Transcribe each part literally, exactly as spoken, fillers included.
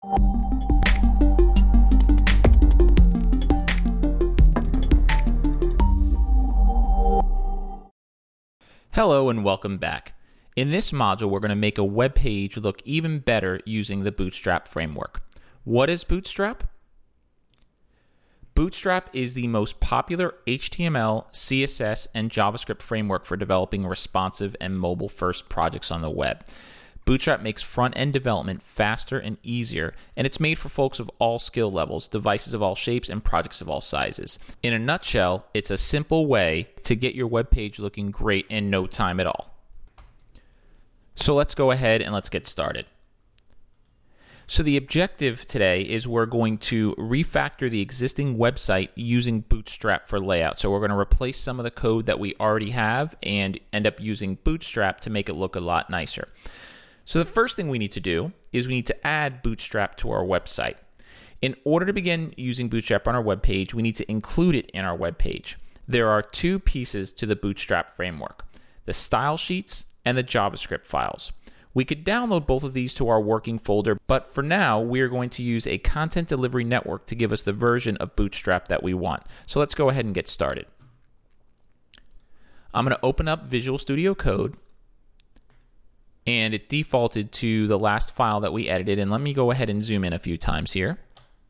Hello and welcome back. In this module, we're going to make a web page look even better using the Bootstrap framework. What is Bootstrap? Bootstrap is the most popular H T M L, C S S, and JavaScript framework for developing responsive and mobile-first projects on the web. Bootstrap makes front-end development faster and easier, and it's made for folks of all skill levels, devices of all shapes, and projects of all sizes. In a nutshell, it's a simple way to get your web page looking great in no time at all. So let's go ahead and let's get started. So the objective today is we're going to refactor the existing website using Bootstrap for layout. So we're going to replace some of the code that we already have and end up using Bootstrap to make it look a lot nicer. So the first thing we need to do is we need to add Bootstrap to our website. In order to begin using Bootstrap on our web page, we need to include it in our web page. There are two pieces to the Bootstrap framework, the style sheets and the JavaScript files. We could download both of these to our working folder, but for now, we are going to use a content delivery network to give us the version of Bootstrap that we want. So let's go ahead and get started. I'm going to open up Visual Studio Code, and it defaulted to the last file that we edited. And let me go ahead and zoom in a few times here.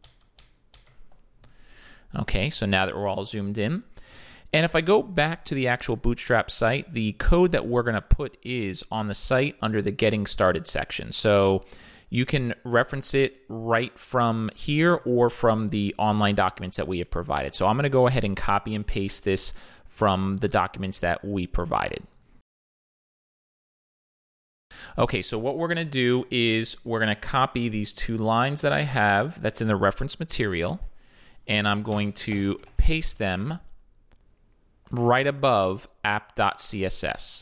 Okay, so now that we're all zoomed in. And if I go back to the actual Bootstrap site, the code that we're going to put is on the site under the Getting Started section. So you can reference it right from here or from the online documents that we have provided. So I'm going to go ahead and copy and paste this from the documents that we provided. Okay, so what we're going to do is we're going to copy these two lines that I have that's in the reference material, and I'm going to paste them right above app.css.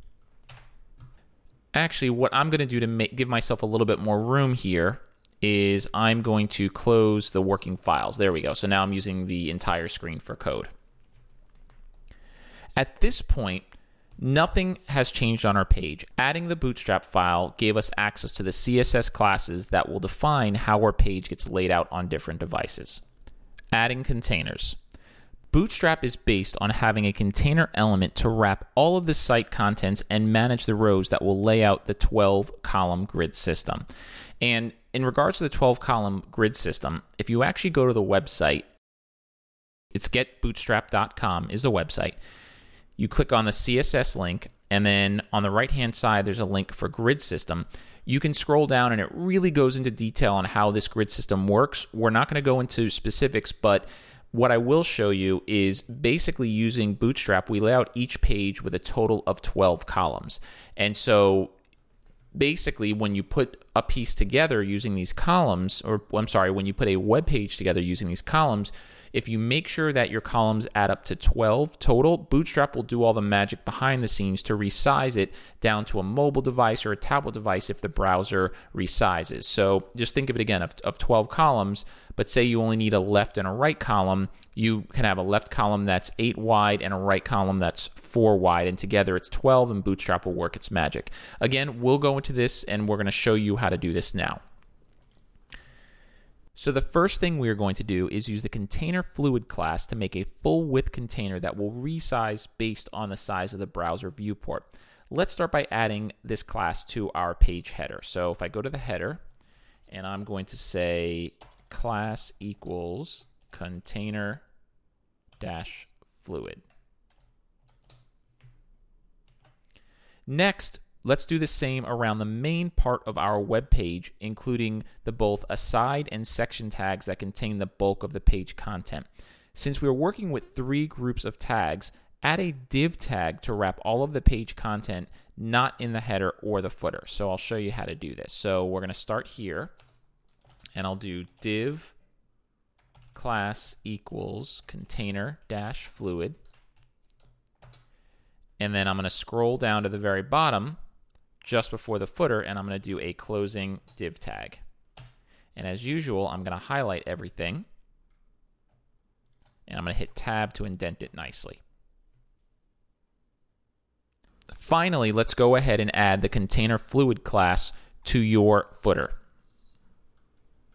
Actually, what I'm going to do to make, give myself a little bit more room here is I'm going to close the working files. There we go. So now I'm using the entire screen for code. At this point, nothing has changed on our page. Adding the Bootstrap file gave us access to the C S S classes that will define how our page gets laid out on different devices. Adding containers. Bootstrap is based on having a container element to wrap all of the site contents and manage the rows that will lay out the twelve column grid system. And in regards to the twelve column grid system, if you actually go to the website, it's get bootstrap dot com is the website. You click on the C S S link, and then on the right-hand side, there's a link for grid system. You can scroll down, and it really goes into detail on how this grid system works. We're not going to go into specifics, but what I will show you is basically using Bootstrap, we lay out each page with a total of twelve columns. And so basically, when you put a piece together using these columns, or I'm sorry, when you put a web page together using these columns, if you make sure that your columns add up to twelve total, Bootstrap will do all the magic behind the scenes to resize it down to a mobile device or a tablet device if the browser resizes. So just think of it again, of, of twelve columns, but say you only need a left and a right column, you can have a left column that's eight wide and a right column that's four wide, and together it's twelve, and Bootstrap will work its magic. Again, we'll go into this, and we're going to show you how to do this now. So the first thing we're going to do is use the container fluid class to make a full width container that will resize based on the size of the browser viewport. Let's start by adding this class to our page header. So if I go to the header, and I'm going to say class equals container dash fluid. Next, let's do the same around the main part of our web page, including the both aside and section tags that contain the bulk of the page content. Since we're working with three groups of tags, add a div tag to wrap all of the page content not in the header or the footer. So I'll show you how to do this. So we're going to start here, and I'll do div class equals container dash fluid. And then I'm going to scroll down to the very bottom just before the footer, and I'm going to do a closing div tag. And as usual, I'm going to highlight everything, and I'm going to hit tab to indent it nicely. Finally, let's go ahead and add the container fluid class to your footer.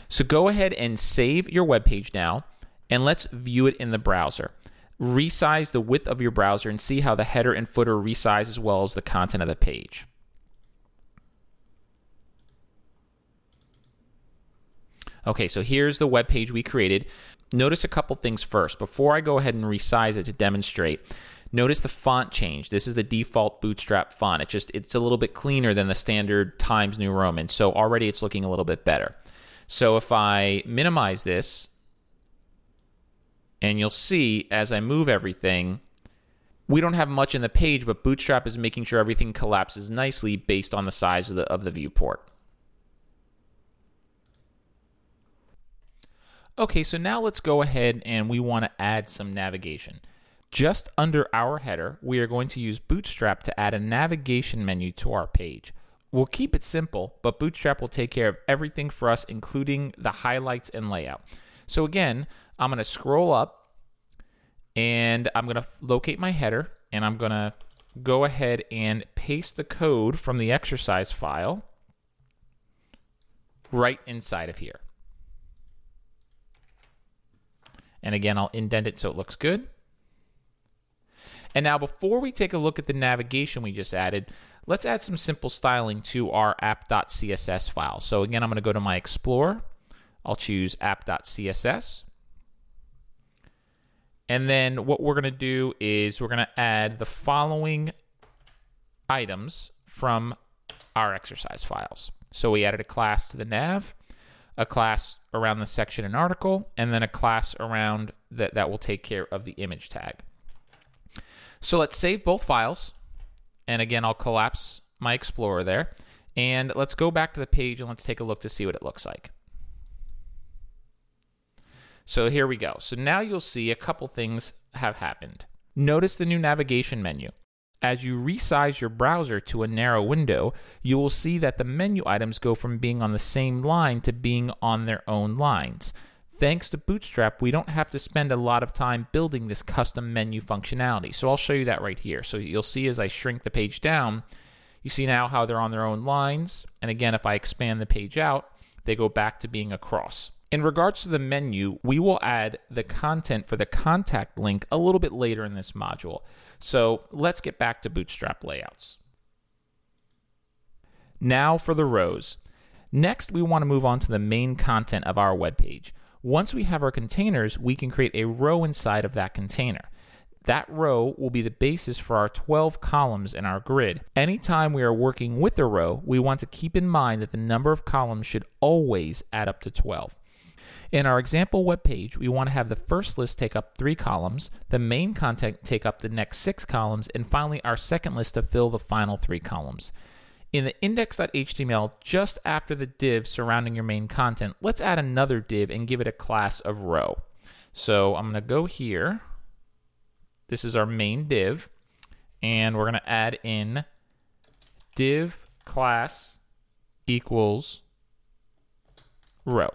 So go ahead and save your web page now, and let's view it in the browser. Resize the width of your browser and see how the header and footer resize as well as the content of the page. Okay, so here's the web page we created. Notice a couple things first. Before I go ahead and resize it to demonstrate, notice the font change. This is the default Bootstrap font. It's just it's a little bit cleaner than the standard Times New Roman, so already it's looking a little bit better. So if I minimize this, and you'll see as I move everything, we don't have much in the page, but Bootstrap is making sure everything collapses nicely based on the size of the, of the viewport. Okay, so now let's go ahead and we want to add some navigation. Just under our header, we are going to use Bootstrap to add a navigation menu to our page. We'll keep it simple, but Bootstrap will take care of everything for us, including the highlights and layout. So again, I'm going to scroll up and I'm going to locate my header, and I'm going to go ahead and paste the code from the exercise file right inside of here. And again, I'll indent it so it looks good. And now before we take a look at the navigation we just added, let's add some simple styling to our app.css file. So again, I'm going to go to my Explorer. I'll choose app.css. And then what we're going to do is we're going to add the following items from our exercise files. So we added a class to the nav, a class around the section and article, and then a class around that that will take care of the image tag. So let's save both files. And again, I'll collapse my Explorer there. And let's go back to the page and let's take a look to see what it looks like. So here we go. So now you'll see a couple things have happened. Notice the new navigation menu. As you resize your browser to a narrow window, you will see that the menu items go from being on the same line to being on their own lines. Thanks to Bootstrap, we don't have to spend a lot of time building this custom menu functionality. So I'll show you that right here. So you'll see as I shrink the page down, you see now how they're on their own lines. And again, if I expand the page out, they go back to being across. In regards to the menu, we will add the content for the contact link a little bit later in this module. So let's get back to Bootstrap layouts. Now for the rows. Next, we want to move on to the main content of our web page. Once we have our containers, we can create a row inside of that container. That row will be the basis for our twelve columns in our grid. Anytime we are working with a row, we want to keep in mind that the number of columns should always add up to twelve. In our example web page, we want to have the first list take up three columns, the main content take up the next six columns, and finally our second list to fill the final three columns. In the index.html, just after the div surrounding your main content, let's add another div and give it a class of row. So I'm going to go here. This is our main div, and we're going to add in div class equals row.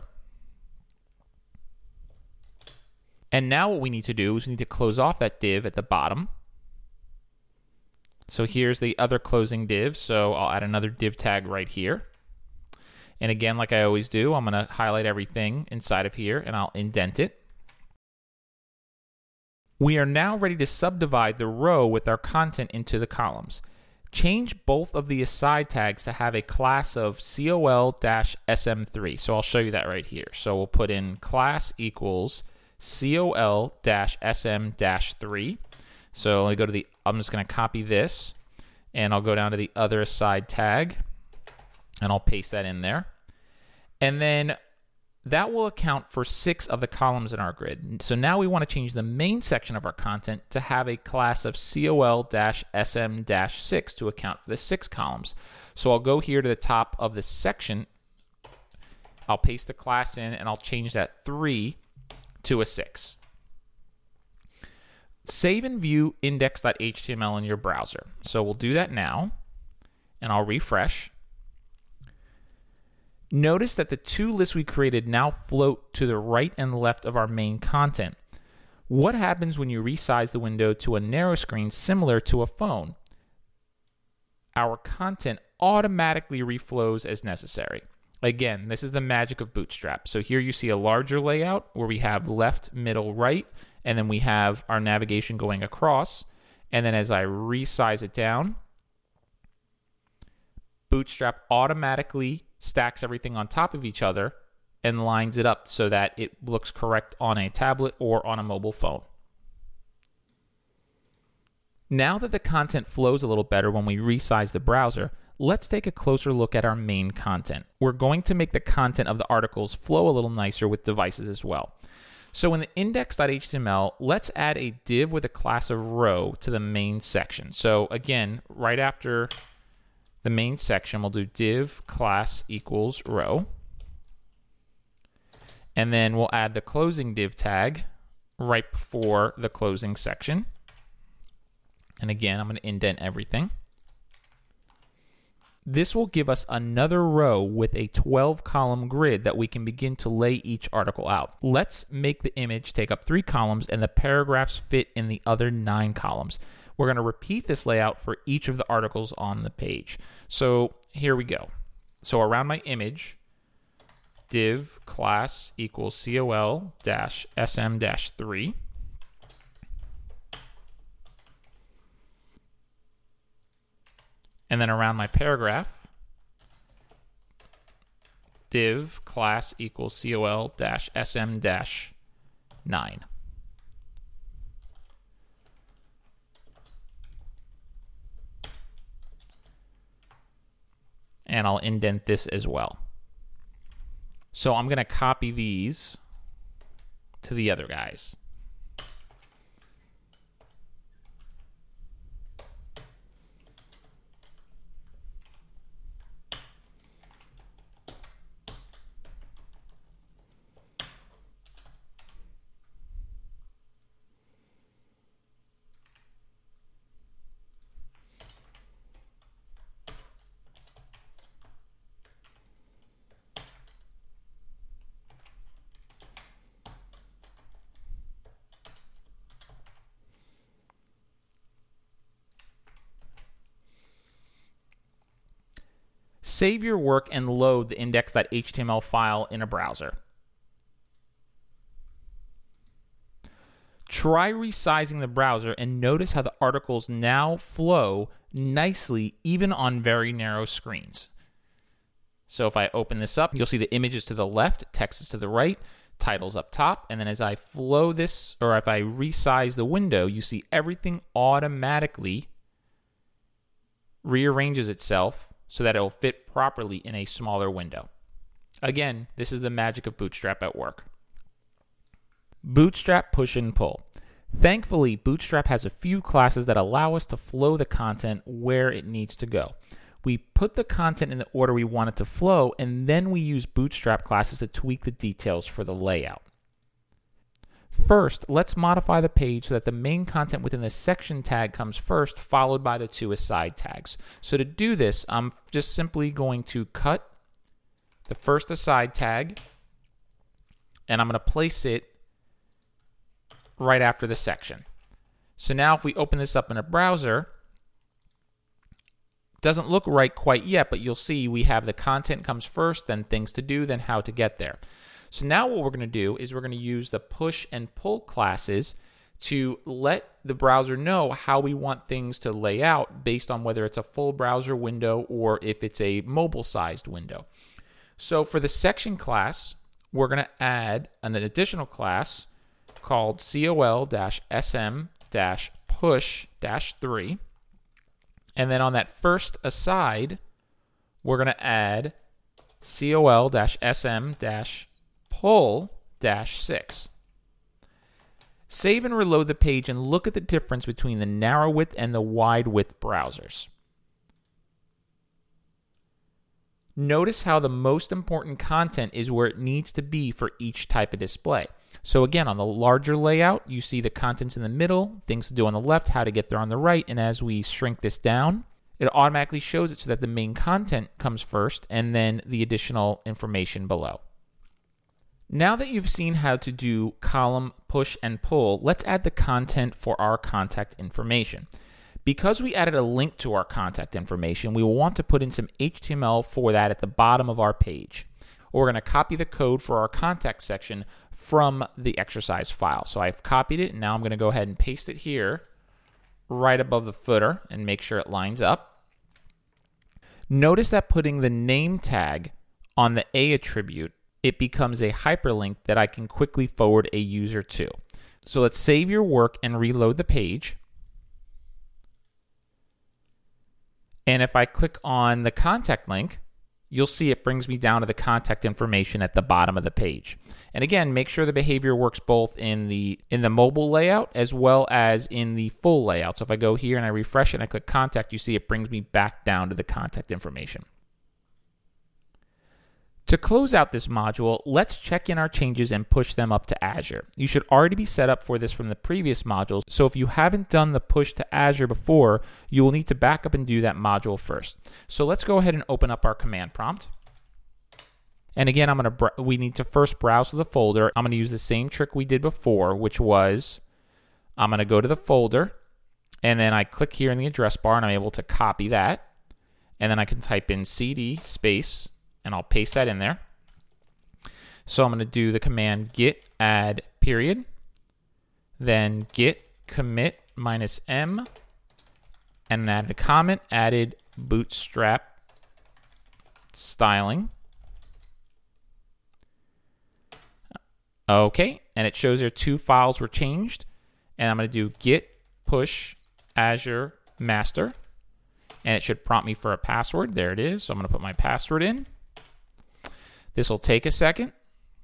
And now what we need to do is we need to close off that div at the bottom. So here's the other closing div. So I'll add another div tag right here. And again, like I always do, I'm going to highlight everything inside of here and I'll indent it. We are now ready to subdivide the row with our content into the columns. Change both of the aside tags to have a class of col S M three. So I'll show you that right here. So we'll put in class equals col S M three. So let me go to the, I'm just going to copy this and I'll go down to the other aside tag and I'll paste that in there. And then that will account for six of the columns in our grid. So now we want to change the main section of our content to have a class of col S M six to account for the six columns. So I'll go here to the top of the section. I'll paste the class in and I'll change that three to a six. Save and view index.html in your browser. So we'll do that now, and I'll refresh. Notice that the two lists we created now float to the right and left of our main content. What happens when you resize the window to a narrow screen similar to a phone? Our content automatically reflows as necessary. Again, this is the magic of Bootstrap. So here you see a larger layout where we have left, middle, right, and then we have our navigation going across. And then as I resize it down, Bootstrap automatically stacks everything on top of each other and lines it up so that it looks correct on a tablet or on a mobile phone. Now that the content flows a little better when we resize the browser, let's take a closer look at our main content. We're going to make the content of the articles flow a little nicer with devices as well. So in the index dot H T M L, let's add a div with a class of row to the main section. So again, right after the main section, we'll do div class equals row. And then we'll add the closing div tag right before the closing section. And again, I'm going to indent everything. This will give us another row with a twelve column grid that we can begin to lay each article out. Let's make the image take up three columns and the paragraphs fit in the other nine columns. We're going to repeat this layout for each of the articles on the page. So here we go. So around my image, div class equals col dash sm dash three. And then around my paragraph, div class equals col dash sm dash nine. And I'll indent this as well. So I'm going to copy these to the other guys. Save your work and load the index dot H T M L file in a browser. Try resizing the browser and notice how the articles now flow nicely even on very narrow screens. So if I open this up, you'll see the images to the left, text is to the right, titles up top, and then as I flow this, or if I resize the window, you see everything automatically rearranges itself so that it will fit properly in a smaller window. Again, this is the magic of Bootstrap at work. Bootstrap push and pull. Thankfully, Bootstrap has a few classes that allow us to flow the content where it needs to go. We put the content in the order we want it to flow, and then we use Bootstrap classes to tweak the details for the layout. First, let's modify the page so that the main content within the section tag comes first, followed by the two aside tags. So to do this, I'm just simply going to cut the first aside tag, and I'm going to place it right after the section. So now if we open this up in a browser, it doesn't look right quite yet, but you'll see we have the content comes first, then things to do, then how to get there. So now what we're going to do is we're going to use the push and pull classes to let the browser know how we want things to lay out based on whether it's a full browser window or if it's a mobile-sized window. So for the section class, we're going to add an additional class called col dash sm dash push dash three. And then on that first aside, we're going to add col dash sm dash pull dash six. Save and reload the page and look at the difference between the narrow width and the wide width browsers. Notice how the most important content is where it needs to be for each type of display. So again, on the larger layout, you see the contents in the middle, things to do on the left, how to get there on the right, and as we shrink this down, it automatically shows it so that the main content comes first and then the additional information below. Now that you've seen how to do column push and pull, let's add the content for our contact information. Because we added a link to our contact information, we will want to put in some H T M L for that at the bottom of our page. or we're going to copy the code for our context section from the exercise file. So I've copied it, and now I'm going to go ahead and paste it here right above the footer and make sure it lines up. Notice that putting the name tag on the A attribute, it becomes a hyperlink that I can quickly forward a user to. So let's save your work and reload the page. And if I click on the contact link, you'll see it brings me down to the contact information at the bottom of the page. And again, make sure the behavior works both in the in the mobile layout as well as in the full layout. So if I go here and I refresh it and I click contact, you see it brings me back down to the contact information. To close out this module, let's check in our changes and push them up to Azure. You should already be set up for this from the previous modules, so if you haven't done the push to Azure before, you will need to back up and do that module first. So let's go ahead and open up our command prompt. And again, I'm going to we need to first browse to the folder. I'm going to use the same trick we did before, which was I'm going to go to the folder, and then I click here in the address bar, and I'm able to copy that, and then I can type in cd space, and I'll paste that in there. So I'm going to do the command git add period, then git commit minus m, and add a comment, added bootstrap styling. Okay, and it shows there two files were changed, and I'm going to do git push Azure master, and it should prompt me for a password. There it is. So I'm going to put my password in. This will take a second.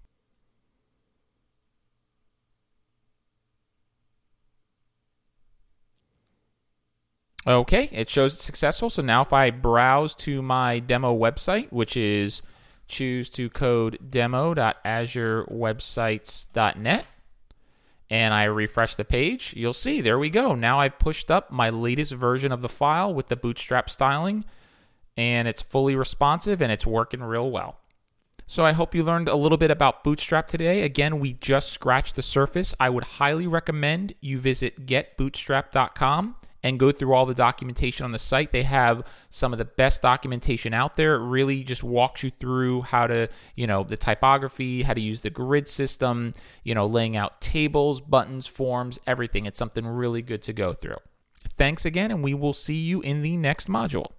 Okay, it shows it's successful. So now if I browse to my demo website, which is choose to code demo dot azure websites dot net, and I refresh the page, you'll see, there we go. Now I've pushed up my latest version of the file with the bootstrap styling, and it's fully responsive and it's working real well. So I hope you learned a little bit about Bootstrap today. Again, we just scratched the surface. I would highly recommend you visit get bootstrap dot com and go through all the documentation on the site. They have some of the best documentation out there. It really just walks you through how to, you know, the typography, how to use the grid system, you know, laying out tables, buttons, forms, everything. It's something really good to go through. Thanks again, and we will see you in the next module.